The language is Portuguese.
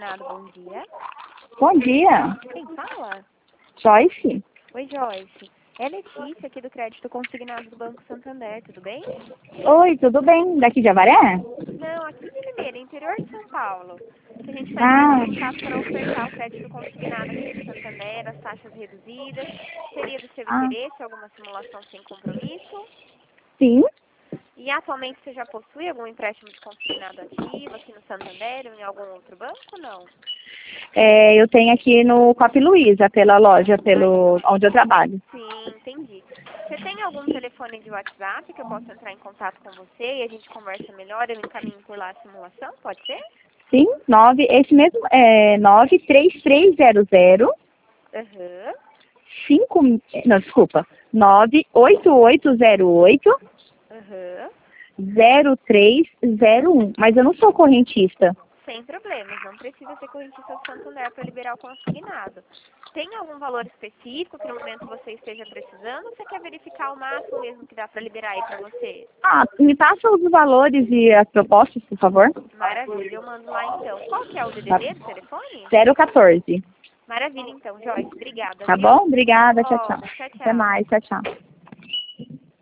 consignado, bom dia. Bom dia, Quem fala? Joyce. Oi, Joyce. É Letícia aqui do Crédito Consignado do Banco Santander, tudo bem? Oi, tudo bem? Daqui de Avaré? Não, aqui de Limeira, interior de São Paulo. Que a gente está Ah, entrando em contato para ofertar o crédito consignado aqui no Santander, as taxas reduzidas. Seria do seu ah, interesse alguma simulação sem compromisso? sim. E atualmente você já possui algum empréstimo de consignado ativo aqui no Santander ou em algum outro banco, não? Eu tenho aqui no Cop Luiza, pela loja, pelo onde eu trabalho. Sim, entendi. Você tem algum telefone de WhatsApp que eu possa entrar em contato com você e a gente conversa melhor, eu encaminho por lá a simulação, pode ser? Sim, esse mesmo é 93300 Aham. 5, não, desculpa, 98808 Aham. 0301. Mas eu não sou correntista. Sem problemas, não precisa ser correntista do Santander para liberar o consignado. Tem algum valor específico que no momento você esteja precisando ou você quer verificar o máximo mesmo que dá para liberar aí para você? Ah, me passa os valores e as propostas, por favor. Maravilha, eu mando lá então. Qual que é o Tá. DDD do telefone? 014. Maravilha então, Joyce. Obrigada, Tá viu? bom? Até Obrigada. Tchau, tchau. logo. Tchau, Até tchau. mais. Tchau, tchau.